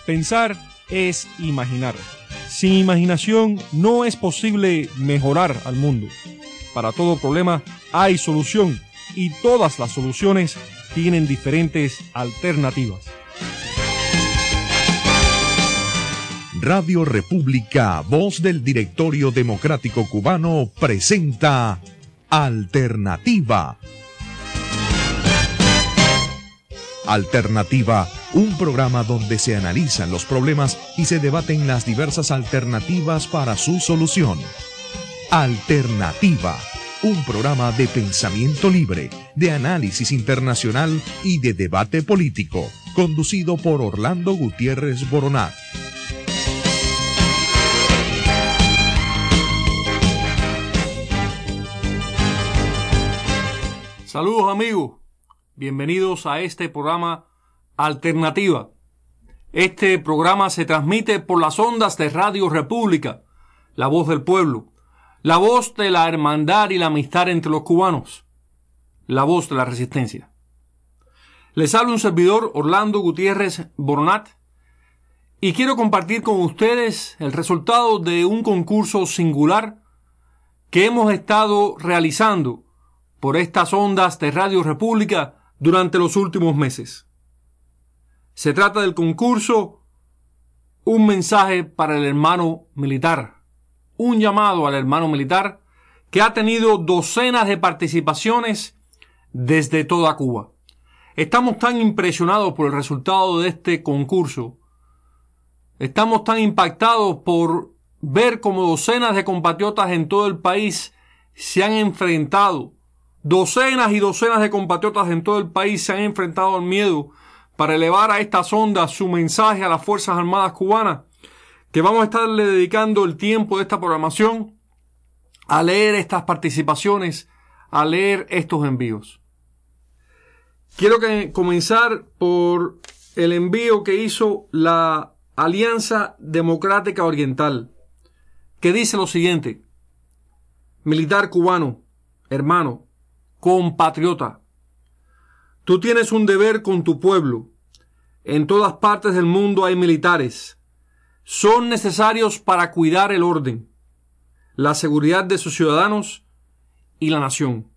Pensar es imaginar. Sin imaginación no es posible mejorar al mundo. Para todo problema hay solución y todas las soluciones tienen diferentes alternativas. Radio República, voz del Directorio Democrático Cubano, presenta Alternativa. Alternativa, un programa donde se analizan los problemas y se debaten las diversas alternativas para su solución. Alternativa, un programa de pensamiento libre, de análisis internacional y de debate político, conducido por Orlando Gutiérrez Boronat. Saludos amigos, bienvenidos a este programa Alternativa. Este programa se transmite por las ondas de Radio República, la voz del pueblo, la voz de la hermandad y la amistad entre los cubanos, la voz de la resistencia. Les habla un servidor, Orlando Gutiérrez Boronat, y quiero compartir con ustedes el resultado de un concurso singular que hemos estado realizando por estas ondas de Radio República durante los últimos meses. Se trata del concurso Un mensaje para el hermano militar, un llamado al hermano militar que ha tenido docenas de participaciones desde toda Cuba. Estamos tan impresionados por el resultado de este concurso, estamos tan impactados por ver cómo docenas de compatriotas en todo el país se han enfrentado. Docenas y docenas de compatriotas en todo el país se han enfrentado al miedo para elevar a estas ondas su mensaje a las Fuerzas Armadas cubanas, que vamos a estarle dedicando el tiempo de esta programación a leer estas participaciones, a leer estos envíos. Quiero comenzar por el envío que hizo la Alianza Democrática Oriental, que dice lo siguiente: militar cubano, hermano, compatriota, tú tienes un deber con tu pueblo. En todas partes del mundo hay militares. Son necesarios para cuidar el orden, la seguridad de sus ciudadanos y la nación.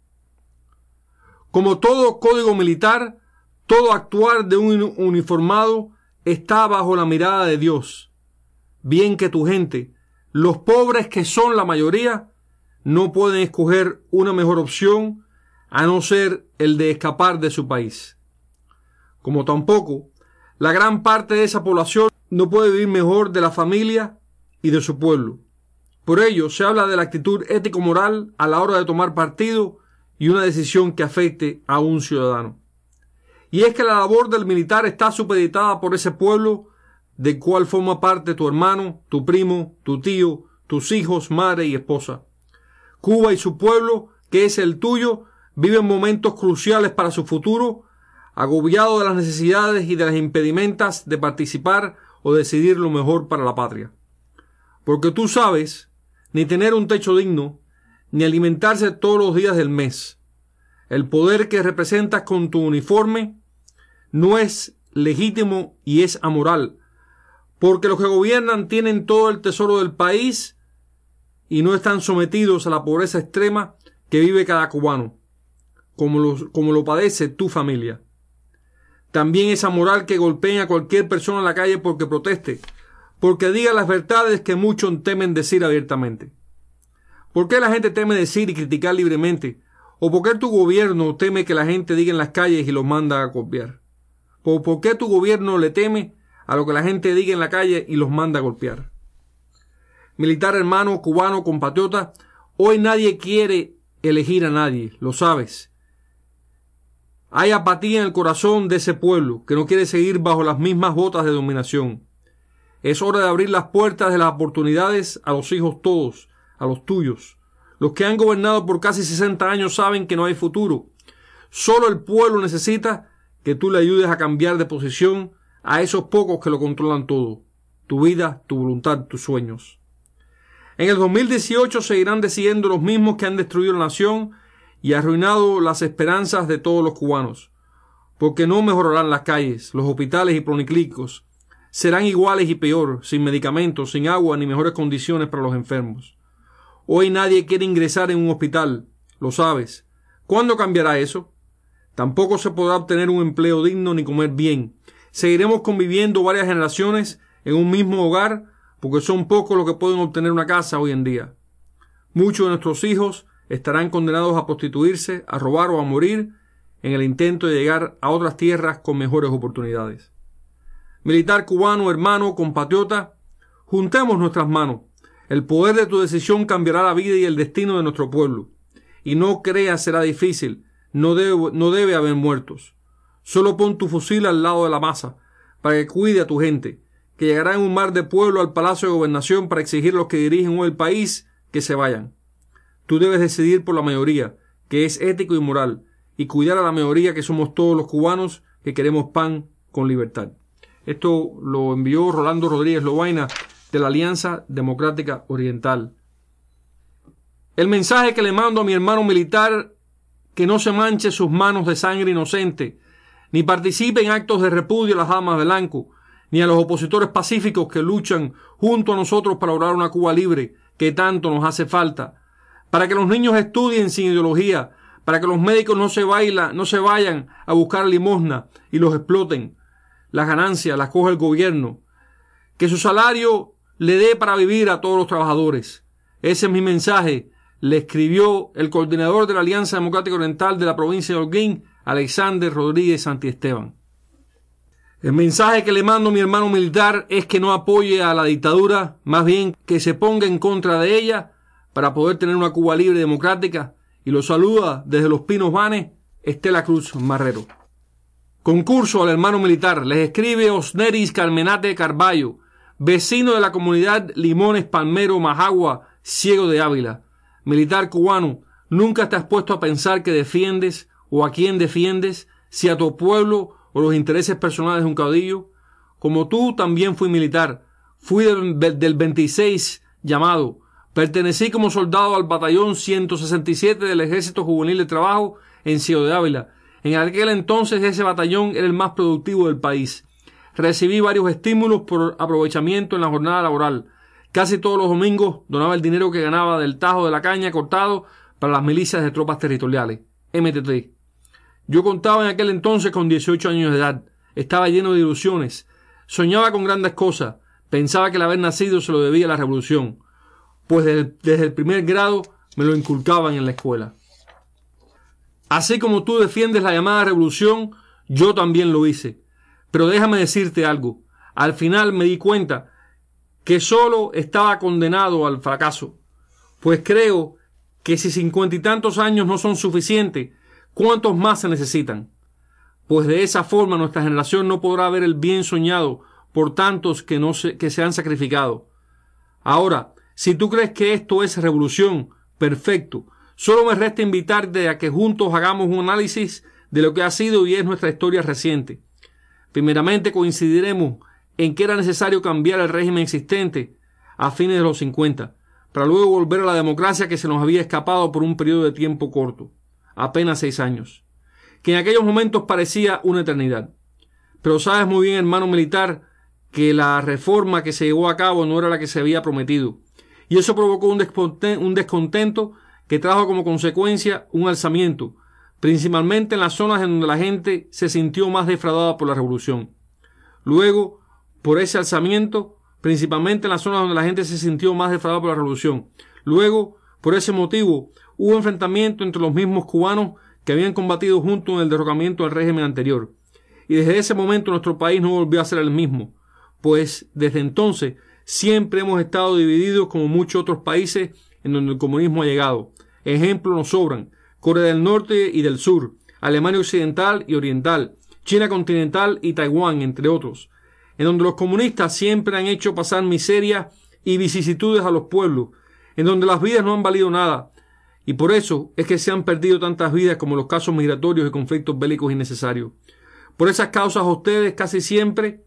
Como todo código militar, todo actuar de un uniformado está bajo la mirada de Dios. Bien que tu gente, los pobres que son la mayoría, no pueden escoger una mejor opción a no ser el de escapar de su país. Como tampoco la gran parte de esa población no puede vivir mejor de la familia y de su pueblo. Por ello se habla de la actitud ético-moral a la hora de tomar partido y una decisión que afecte a un ciudadano. Y es que la labor del militar está supeditada por ese pueblo del cual forma parte tu hermano, tu primo, tu tío, tus hijos, madre y esposa. Cuba y su pueblo, que es el tuyo, viven momentos cruciales para su futuro, agobiado de las necesidades y de las impedimentas de participar o decidir lo mejor para la patria. Porque tú sabes, ni tener un techo digno, ni alimentarse todos los días del mes. El poder que representas con tu uniforme no es legítimo y es amoral, porque los que gobiernan tienen todo el tesoro del país y no están sometidos a la pobreza extrema que vive cada cubano, como lo padece tu familia. También es amoral que golpeen a cualquier persona en la calle porque proteste, porque diga las verdades que muchos temen decir abiertamente. ¿Por qué la gente teme decir y criticar libremente? ¿O por qué tu gobierno teme que la gente diga en las calles y los manda a golpear? ¿Por qué tu gobierno le teme a lo que la gente diga en la calle y los manda a golpear? Militar hermano, cubano, compatriota, hoy nadie quiere elegir a nadie, lo sabes. Hay apatía en el corazón de ese pueblo que no quiere seguir bajo las mismas botas de dominación. Es hora de abrir las puertas de las oportunidades a los hijos todos, a los tuyos. Los que han gobernado por casi 60 años saben que no hay futuro. Solo el pueblo necesita que tú le ayudes a cambiar de posición a esos pocos que lo controlan todo. Tu vida, tu voluntad, tus sueños. En el 2018 seguirán decidiendo los mismos que han destruido la nación y arruinado las esperanzas de todos los cubanos, porque no mejorarán las calles, los hospitales y policlínicos, serán iguales y peor, sin medicamentos, sin agua ni mejores condiciones para los enfermos. Hoy nadie quiere ingresar en un hospital, lo sabes. ¿Cuándo cambiará eso? Tampoco se podrá obtener un empleo digno ni comer bien. Seguiremos conviviendo varias generaciones en un mismo hogar, porque son pocos los que pueden obtener una casa hoy en día. Muchos de nuestros hijos estarán condenados a prostituirse, a robar o a morir en el intento de llegar a otras tierras con mejores oportunidades. Militar cubano, hermano, compatriota, juntemos nuestras manos. El poder de tu decisión cambiará la vida y el destino de nuestro pueblo. Y no creas será difícil, no debe haber muertos. Solo pon tu fusil al lado de la masa, para que cuide a tu gente, que llegará en un mar de pueblo al Palacio de Gobernación para exigir a los que dirigen hoy el país que se vayan. Tú debes decidir por la mayoría, que es ético y moral, y cuidar a la mayoría que somos todos los cubanos que queremos pan con libertad. Esto lo envió Rolando Rodríguez Lobaina de la Alianza Democrática Oriental. El mensaje que le mando a mi hermano militar: que no se manche sus manos de sangre inocente, ni participe en actos de repudio a las damas de blanco, ni a los opositores pacíficos que luchan junto a nosotros para lograr una Cuba libre que tanto nos hace falta, para que los niños estudien sin ideología, para que los médicos no se vayan a buscar limosna y los exploten. Las ganancias las coge el gobierno. Que su salario le dé para vivir a todos los trabajadores. Ese es mi mensaje, le escribió el coordinador de la Alianza Democrática Oriental de la provincia de Holguín, Alexander Rodríguez Santiesteban. El mensaje que le mando a mi hermano militar es que no apoye a la dictadura, más bien que se ponga en contra de ella para poder tener una Cuba libre y democrática, y lo saluda desde Los Pinos Vanes, Estela Cruz Marrero. Concurso al hermano militar. Les escribe Osneris Carmenate Carballo, vecino de la comunidad Limones Palmero Majagua, Ciego de Ávila. Militar cubano, ¿nunca te has puesto a pensar que defiendes o a quién defiendes, si a tu pueblo o los intereses personales de un caudillo? Como tú, también fui militar. Fui del 26 llamado. Pertenecí como soldado al batallón 167 del Ejército Juvenil de Trabajo en Ciego de Ávila. En aquel entonces ese batallón era el más productivo del país. Recibí varios estímulos por aprovechamiento en la jornada laboral. Casi todos los domingos donaba el dinero que ganaba del tajo de la caña cortado para las milicias de tropas territoriales, MTT. Yo contaba en aquel entonces con 18 años de edad. Estaba lleno de ilusiones. Soñaba con grandes cosas. Pensaba que el haber nacido se lo debía a la revolución, pues desde el primer grado me lo inculcaban en la escuela. Así como tú defiendes la llamada revolución, yo también lo hice. Pero déjame decirte algo. Al final me di cuenta que solo estaba condenado al fracaso, pues creo que si 50 y tantos años no son suficientes, ¿cuántos más se necesitan? Pues de esa forma nuestra generación no podrá ver el bien soñado por tantos que se han sacrificado. Ahora, si tú crees que esto es revolución, perfecto. Solo me resta invitarte a que juntos hagamos un análisis de lo que ha sido y es nuestra historia reciente. Primeramente coincidiremos en que era necesario cambiar el régimen existente a fines de los 50, para luego volver a la democracia que se nos había escapado por un periodo de tiempo corto, apenas 6 años, que en aquellos momentos parecía una eternidad. Pero sabes muy bien, hermano militar, que la reforma que se llevó a cabo no era la que se había prometido, y eso provocó un descontento que trajo como consecuencia un alzamiento, principalmente en las zonas en donde la gente se sintió más defraudada por la revolución. Luego, por ese alzamiento, principalmente en las zonas donde la gente se sintió más defraudada por la revolución. Luego, por ese motivo, hubo enfrentamiento entre los mismos cubanos que habían combatido juntos en el derrocamiento del régimen anterior. Y desde ese momento nuestro país no volvió a ser el mismo, pues desde entonces siempre hemos estado divididos como muchos otros países en donde el comunismo ha llegado. Ejemplos nos sobran: Corea del Norte y del Sur, Alemania Occidental y Oriental, China continental y Taiwán, entre otros, en donde los comunistas siempre han hecho pasar miseria y vicisitudes a los pueblos, en donde las vidas no han valido nada, y por eso es que se han perdido tantas vidas como los casos migratorios y conflictos bélicos innecesarios. Por esas causas a ustedes casi siempre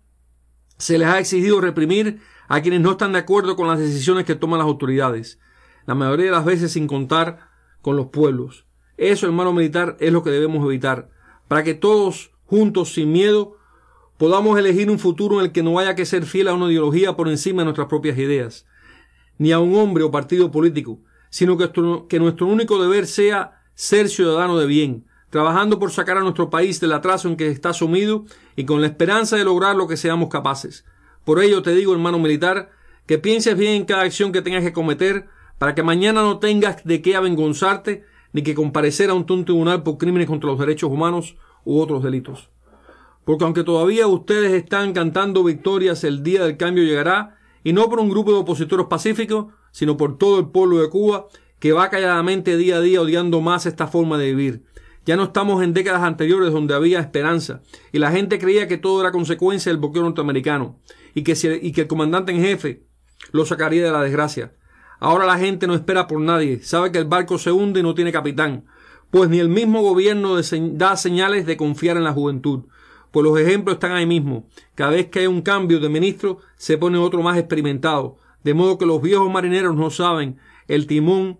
se les ha exigido reprimir a quienes no están de acuerdo con las decisiones que toman las autoridades, la mayoría de las veces sin contar con los pueblos. Eso, hermano militar, es lo que debemos evitar, para que todos juntos, sin miedo, podamos elegir un futuro en el que no haya que ser fiel a una ideología por encima de nuestras propias ideas, ni a un hombre o partido político, sino que nuestro único deber sea ser ciudadano de bien, trabajando por sacar a nuestro país del atraso en que está sumido y con la esperanza de lograr lo que seamos capaces. Por ello te digo, hermano militar, que pienses bien en cada acción que tengas que cometer para que mañana no tengas de qué avergonzarte ni que comparecer a un tribunal por crímenes contra los derechos humanos u otros delitos. Porque aunque todavía ustedes están cantando victorias, el día del cambio llegará, y no por un grupo de opositores pacíficos, sino por todo el pueblo de Cuba, que va calladamente día a día odiando más esta forma de vivir. Ya no estamos en décadas anteriores donde había esperanza, y la gente creía que todo era consecuencia del bloqueo norteamericano, y que el comandante en jefe lo sacaría de la desgracia. Ahora la gente no espera por nadie, sabe que el barco se hunde y no tiene capitán, pues ni el mismo gobierno da señales de confiar en la juventud. Pues los ejemplos están ahí mismo. Cada vez que hay un cambio de ministro, se pone otro más experimentado, de modo que los viejos marineros no ceden el timón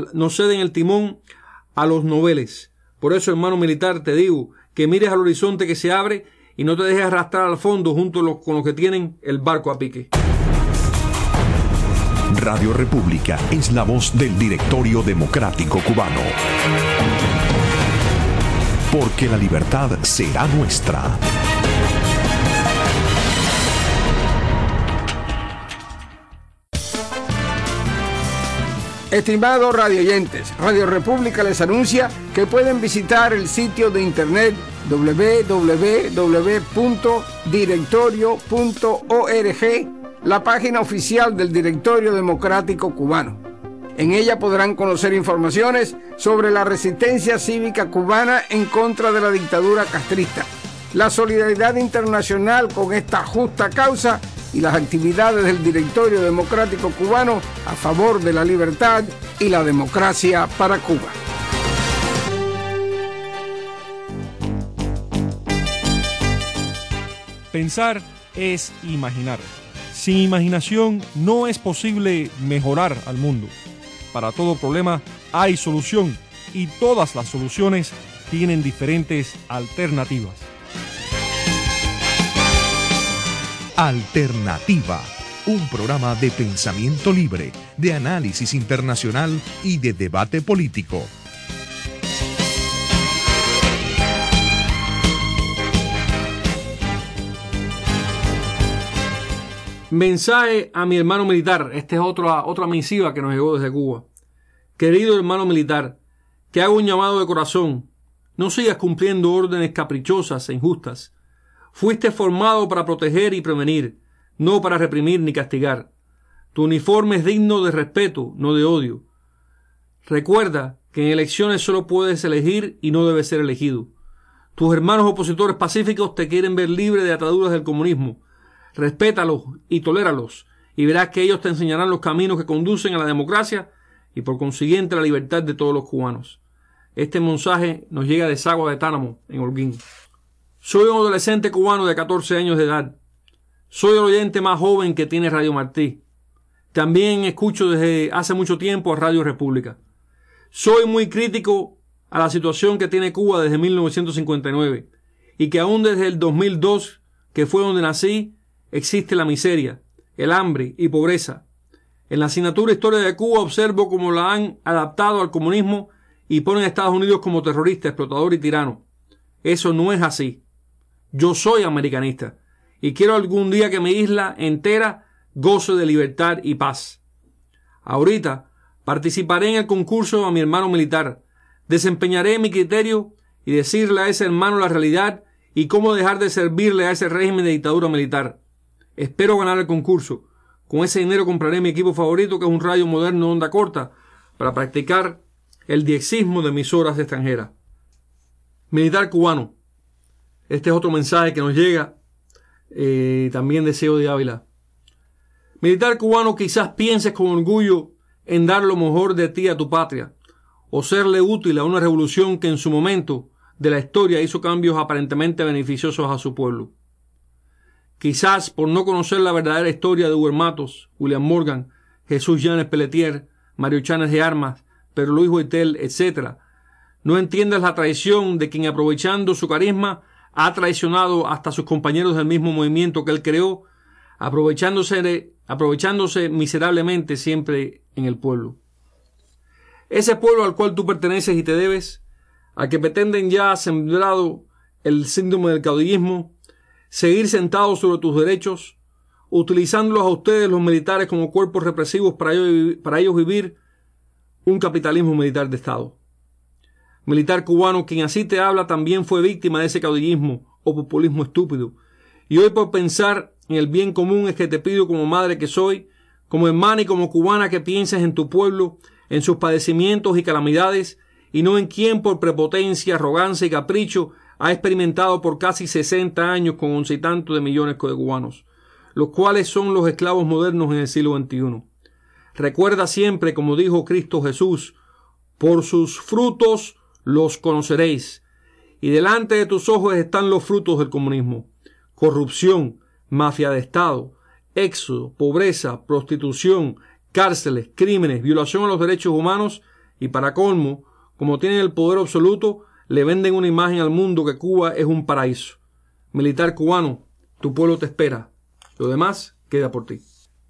a los noveles. Por eso, hermano militar, te digo que mires al horizonte que se abre y no te dejes arrastrar al fondo con los que tienen el barco a pique. Radio República es la voz del Directorio Democrático Cubano. Porque la libertad será nuestra. Estimados radioyentes, Radio República les anuncia que pueden visitar el sitio de internet www.directorio.org, la página oficial del Directorio Democrático Cubano. En ella podrán conocer informaciones sobre la resistencia cívica cubana en contra de la dictadura castrista, la solidaridad internacional con esta justa causa y las actividades del Directorio Democrático Cubano a favor de la libertad y la democracia para Cuba. Pensar es imaginar. Sin imaginación no es posible mejorar al mundo. Para todo problema hay solución y todas las soluciones tienen diferentes alternativas. Alternativa, un programa de pensamiento libre, de análisis internacional y de debate político. Mensaje a mi hermano militar. Esta es otra misiva que nos llegó desde Cuba. Querido hermano militar, te hago un llamado de corazón. No sigas cumpliendo órdenes caprichosas e injustas. Fuiste formado para proteger y prevenir, no para reprimir ni castigar. Tu uniforme es digno de respeto, no de odio. Recuerda que en elecciones solo puedes elegir y no debes ser elegido. Tus hermanos opositores pacíficos te quieren ver libre de ataduras del comunismo. Respétalos y toléralos, y verás que ellos te enseñarán los caminos que conducen a la democracia y por consiguiente a la libertad de todos los cubanos. Este mensaje nos llega de Sagua de Tánamo, en Holguín. Soy un adolescente cubano de 14 años de edad. Soy el oyente más joven que tiene Radio Martí. También escucho desde hace mucho tiempo a Radio República. Soy muy crítico a la situación que tiene Cuba desde 1959 y que aún desde el 2002, que fue donde nací, existe la miseria, el hambre y pobreza. En la asignatura Historia de Cuba observo cómo la han adaptado al comunismo y ponen a Estados Unidos como terrorista, explotador y tirano. Eso no es así. Yo soy americanista y quiero algún día que mi isla entera goce de libertad y paz. Ahorita participaré en el concurso a mi hermano militar. Desempeñaré mi criterio y decirle a ese hermano la realidad y cómo dejar de servirle a ese régimen de dictadura militar. Espero ganar el concurso. Con ese dinero compraré mi equipo favorito, que es un radio moderno de onda corta, para practicar el diexismo de emisoras extranjeras. Militar cubano. Este es otro mensaje que nos llega también de CEO de Ávila. Militar cubano, quizás pienses con orgullo en dar lo mejor de ti a tu patria, o serle útil a una revolución que en su momento de la historia hizo cambios aparentemente beneficiosos a su pueblo. Quizás por no conocer la verdadera historia de Hugo Matos, William Morgan, Jesús Llanes Pelletier, Mario Chanes de Armas, Pedro Luis Boitel, etc., no entiendas la traición de quien, aprovechando su carisma, ha traicionado hasta a sus compañeros del mismo movimiento que él creó, aprovechándose miserablemente siempre en el pueblo. Ese pueblo al cual tú perteneces y te debes, al que pretenden ya sembrado el síndrome del caudillismo, seguir sentados sobre tus derechos, utilizándolos a ustedes los militares como cuerpos represivos para ellos vivir un capitalismo militar de Estado. Militar cubano, quien así te habla, también fue víctima de ese caudillismo o populismo estúpido. Y hoy, por pensar en el bien común, es que te pido, como madre que soy, como hermana y como cubana, que pienses en tu pueblo, en sus padecimientos y calamidades, y no en quien por prepotencia, arrogancia y capricho ha experimentado por casi 60 años con 11 y tantos de millones de cubanos, los cuales son los esclavos modernos en el siglo XXI. Recuerda siempre, como dijo Cristo Jesús, por sus frutos los conoceréis. Y delante de tus ojos están los frutos del comunismo: corrupción, mafia de Estado, éxodo, pobreza, prostitución, cárceles, crímenes, violación a los derechos humanos y, para colmo, como tienen el poder absoluto, le venden una imagen al mundo que Cuba es un paraíso. Militar cubano, tu pueblo te espera. Lo demás queda por ti.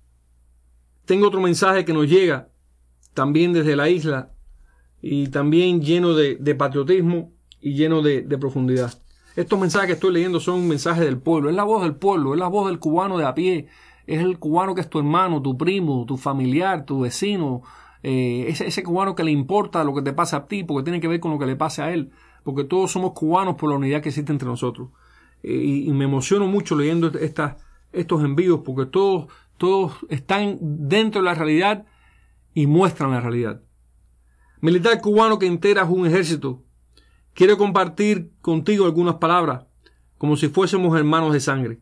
Tengo otro mensaje que nos llega también desde la isla y también lleno de patriotismo y lleno de profundidad. Estos mensajes que estoy leyendo son mensajes del pueblo. Es la voz del pueblo, es la voz del cubano de a pie. Es el cubano que es tu hermano, tu primo, tu familiar, tu vecino. Ese cubano que le importa lo que te pasa a ti porque tiene que ver con lo que le pasa a él. Porque todos somos cubanos por la unidad que existe entre nosotros. Y me emociono mucho leyendo estos envíos porque todos están dentro de la realidad y muestran la realidad. Militar cubano que integras un ejército, quiero compartir contigo algunas palabras como si fuésemos hermanos de sangre.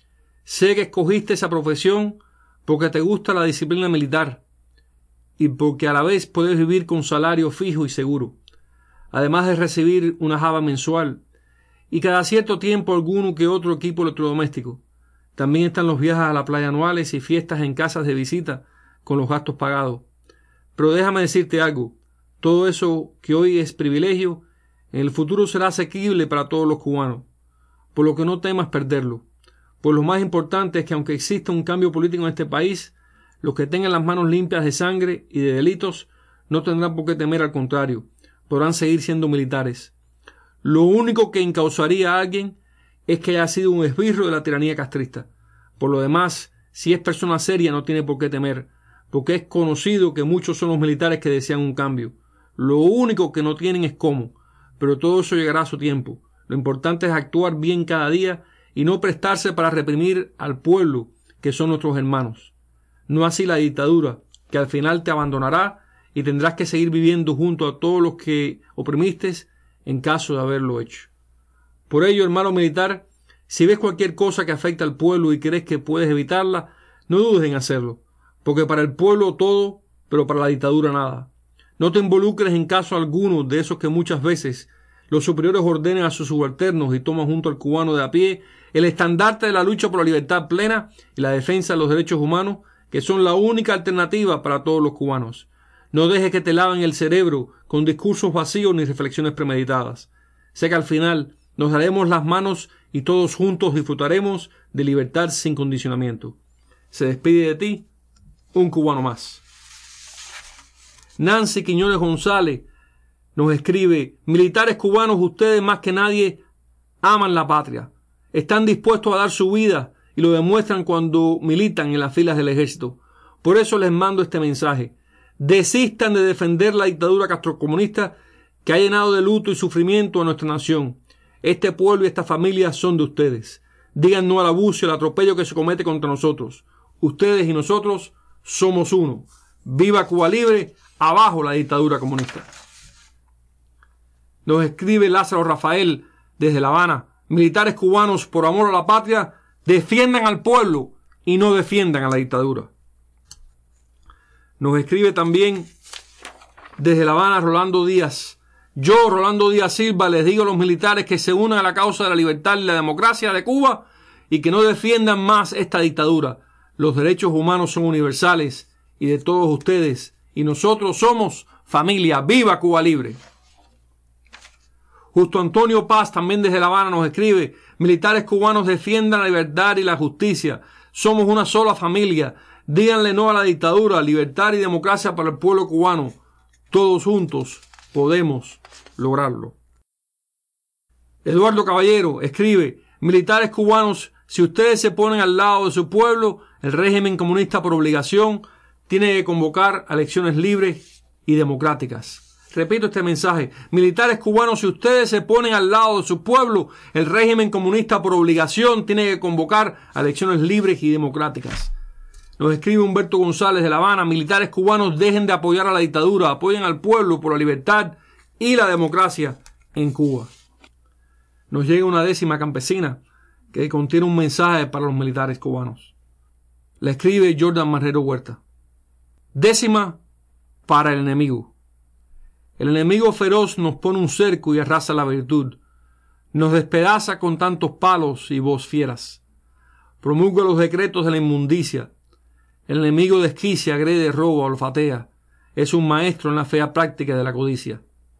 Sé que escogiste esa profesión porque te gusta la disciplina militar y porque a la vez puedes vivir con salario fijo y seguro, además de recibir una java mensual y cada cierto tiempo alguno que otro equipo electrodoméstico. También están los viajes a la playa anuales y fiestas en casas de visita con los gastos pagados. Pero déjame decirte algo, todo eso que hoy es privilegio, en el futuro será asequible para todos los cubanos, por lo que no temas perderlo. Pues lo más importante es que aunque exista un cambio político en este país, los que tengan las manos limpias de sangre y de delitos no tendrán por qué temer, al contrario, podrán seguir siendo militares. Lo único que encausaría a alguien es que haya sido un esbirro de la tiranía castrista. Por lo demás, si es persona seria no tiene por qué temer, porque es conocido que muchos son los militares que desean un cambio. Lo único que no tienen es cómo, pero todo eso llegará a su tiempo. Lo importante es actuar bien cada día y no prestarse para reprimir al pueblo, que son nuestros hermanos. No así la dictadura, que al final te abandonará y tendrás que seguir viviendo junto a todos los que oprimiste en caso de haberlo hecho. Por ello, hermano militar, si ves cualquier cosa que afecte al pueblo y crees que puedes evitarla, no dudes en hacerlo, porque para el pueblo todo, pero para la dictadura nada. No te involucres en caso alguno de esos que muchas veces los superiores ordenan a sus subalternos y toman junto al cubano de a pie el estandarte de la lucha por la libertad plena y la defensa de los derechos humanos, que son la única alternativa para todos los cubanos. No dejes que te laven el cerebro con discursos vacíos ni reflexiones premeditadas. Sé que al final nos daremos las manos y todos juntos disfrutaremos de libertad sin condicionamiento. Se despide de ti un cubano más. Nancy Quiñones González nos escribe: militares cubanos, ustedes más que nadie aman la patria. Están dispuestos a dar su vida y lo demuestran cuando militan en las filas del ejército. Por eso les mando este mensaje. Desistan de defender la dictadura castrocomunista que ha llenado de luto y sufrimiento a nuestra nación. Este pueblo y esta familia son de ustedes. Digan no al abuso y al atropello que se comete contra nosotros. Ustedes y nosotros somos uno. ¡Viva Cuba Libre! ¡Abajo la dictadura comunista! Nos escribe Lázaro Rafael desde La Habana: militares cubanos, por amor a la patria, defiendan al pueblo y no defiendan a la dictadura. Nos escribe también desde La Habana Rolando Díaz: yo, Rolando Díaz Silva, les digo a los militares que se unan a la causa de la libertad y la democracia de Cuba y que no defiendan más esta dictadura. Los derechos humanos son universales y de todos ustedes, y nosotros somos familia. ¡Viva Cuba Libre! Justo Antonio Paz, también desde La Habana, nos escribe: militares cubanos, defiendan la libertad y la justicia. Somos una sola familia. Díganle no a la dictadura, libertad y democracia para el pueblo cubano. Todos juntos podemos lograrlo. Eduardo Caballero escribe: militares cubanos, si ustedes se ponen al lado de su pueblo, el régimen comunista por obligación tiene que convocar a elecciones libres y democráticas. Repito este mensaje: militares cubanos, si ustedes se ponen al lado de su pueblo, el régimen comunista por obligación tiene que convocar a elecciones libres y democráticas. Nos escribe Humberto González de La Habana: militares cubanos, dejen de apoyar a la dictadura, apoyen al pueblo por la libertad y la democracia en Cuba. Nos llega una décima campesina que contiene un mensaje para los militares cubanos. La escribe Jordan Marrero Huerta. Décima para el enemigo. El enemigo feroz nos pone un cerco y arrasa la virtud. Nos despedaza con tantos palos y voz fieras. Promulga los decretos de la inmundicia. El enemigo desquicia, agrede, roba, olfatea. Es un maestro en la fea práctica de la codicia.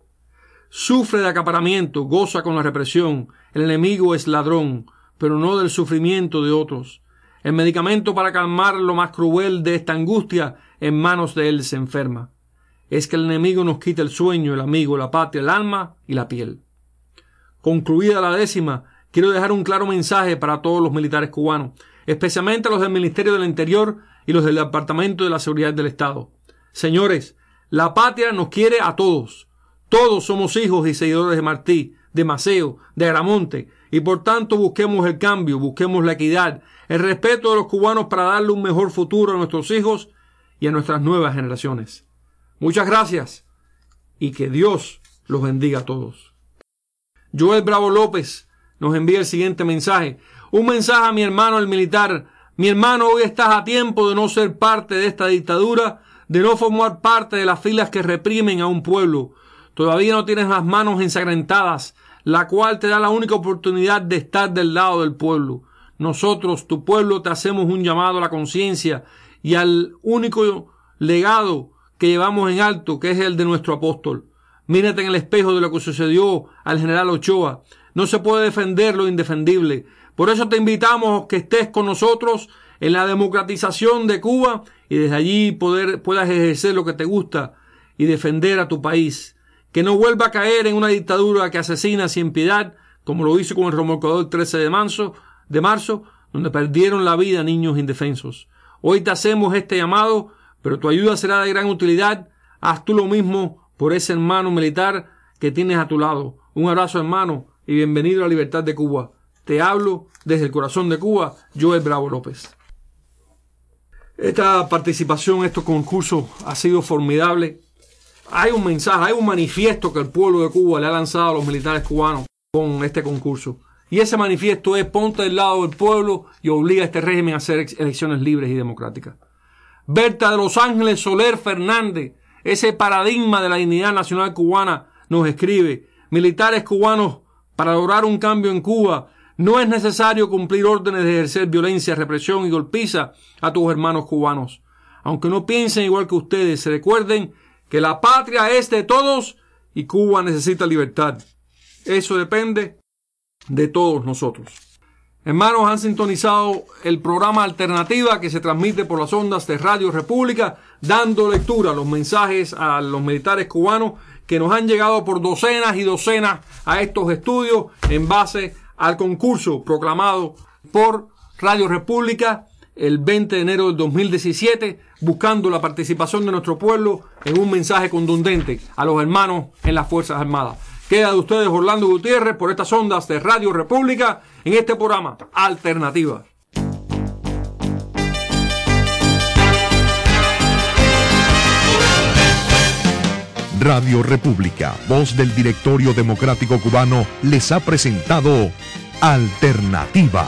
Sufre de acaparamiento, goza con la represión. El enemigo es ladrón, pero no del sufrimiento de otros. El medicamento para calmar lo más cruel de esta angustia en manos de él se enferma. Es que el enemigo nos quita el sueño, el amigo, la patria, el alma y la piel. Concluida la décima, quiero dejar un claro mensaje para todos los militares cubanos, especialmente los del Ministerio del Interior y los del Departamento de la Seguridad del Estado. Señores, la patria nos quiere a todos. Todos somos hijos y seguidores de Martí, de Maceo, de Agramonte, y por tanto busquemos el cambio, busquemos la equidad, el respeto de los cubanos para darle un mejor futuro a nuestros hijos y a nuestras nuevas generaciones. Muchas gracias y que Dios los bendiga a todos. Joel Bravo López nos envía el siguiente mensaje. Un mensaje a mi hermano el militar. Mi hermano, hoy estás a tiempo de no ser parte de esta dictadura, de no formar parte de las filas que reprimen a un pueblo. Todavía no tienes las manos ensangrentadas, la cual te da la única oportunidad de estar del lado del pueblo. Nosotros, tu pueblo, te hacemos un llamado a la conciencia y al único legado que llevamos en alto, que es el de nuestro apóstol. Mírate en el espejo de lo que sucedió al general Ochoa. No se puede defender lo indefendible. Por eso te invitamos a que estés con nosotros en la democratización de Cuba y desde allí puedas ejercer lo que te gusta y defender a tu país. Que no vuelva a caer en una dictadura que asesina sin piedad, como lo hizo con el remolcador 13 de marzo, donde perdieron la vida niños indefensos. Hoy te hacemos este llamado, pero tu ayuda será de gran utilidad. Haz tú lo mismo por ese hermano militar que tienes a tu lado. Un abrazo, hermano, y bienvenido a la libertad de Cuba. Te hablo desde el corazón de Cuba, Joel Bravo López. Esta participación, estos concursos, ha sido formidable. Hay un mensaje, hay un manifiesto que el pueblo de Cuba le ha lanzado a los militares cubanos con este concurso. Y ese manifiesto es: ponte del lado del pueblo y obliga a este régimen a hacer elecciones libres y democráticas. Berta de Los Ángeles Soler Fernández, ese paradigma de la dignidad nacional cubana, nos escribe: militares cubanos, para lograr un cambio en Cuba, no es necesario cumplir órdenes de ejercer violencia, represión y golpiza a tus hermanos cubanos. Aunque no piensen igual que ustedes, se recuerden que la patria es de todos y Cuba necesita libertad. Eso depende de todos nosotros. Hermanos, han sintonizado el programa Alternativa que se transmite por las ondas de Radio República, dando lectura a los mensajes a los militares cubanos que nos han llegado por docenas y docenas a estos estudios en base al concurso proclamado por Radio República el 20 de enero del 2017, buscando la participación de nuestro pueblo en un mensaje contundente a los hermanos en las Fuerzas Armadas. Queda de ustedes Orlando Gutiérrez por estas ondas de Radio República en este programa Alternativa. Radio República, voz del Directorio Democrático Cubano, les ha presentado Alternativa.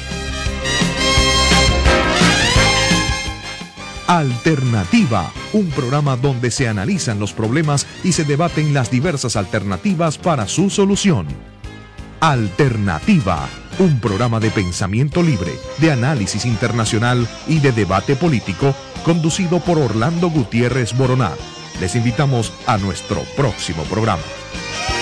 Alternativa, un programa donde se analizan los problemas y se debaten las diversas alternativas para su solución. Alternativa, un programa de pensamiento libre, de análisis internacional y de debate político, conducido por Orlando Gutiérrez Boroná. Les invitamos a nuestro próximo programa.